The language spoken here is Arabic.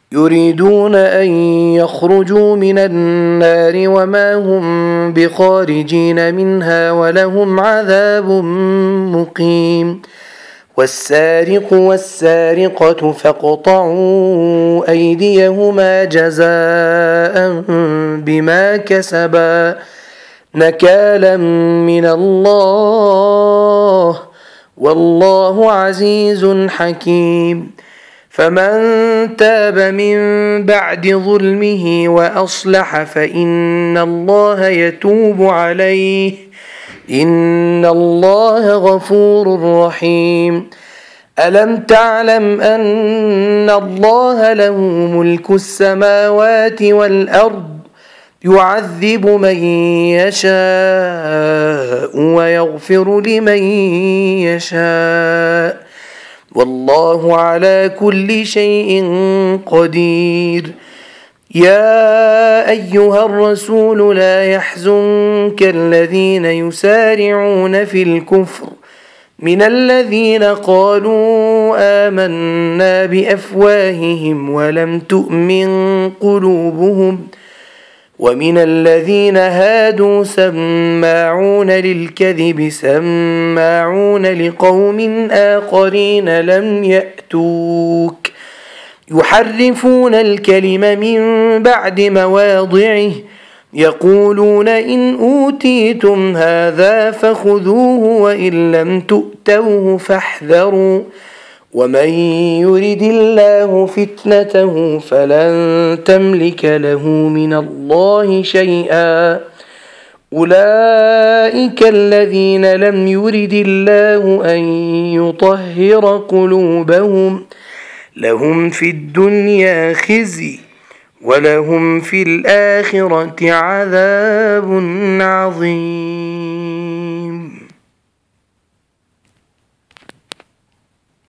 يريدون أن يخرجوا من النار وما هم بخارجين منها ولهم عذاب مقيم. والسارق والسارقة فاقطعوا أيديهما جزاء بما كسبا نكالا من الله والله عزيز حكيم. فمن تاب من بعد ظلمه وأصلح فإن الله يتوب عليه إن الله غفور رحيم. ألم تعلم أن الله له ملك السماوات والأرض يعذب من يشاء ويغفر لمن يشاء والله على كل شيء قدير. يا أيها الرسول لا يحزنك الذين يسارعون في الكفر من الذين قالوا آمنا بأفواههم ولم تؤمن قلوبهم ومن الذين هادوا سماعون للكذب سماعون لقوم آخرين لم يأتوك يحرفون الكلم من بعد مواضعه يقولون إن أوتيتم هذا فخذوه وإن لم تؤتوه فاحذروا ومن يرد الله فتنته فلن تملك له من الله شيئا. أولئك الذين لم يرد الله أن يطهر قلوبهم لهم في الدنيا خزي ولهم في الآخرة عذاب عظيم.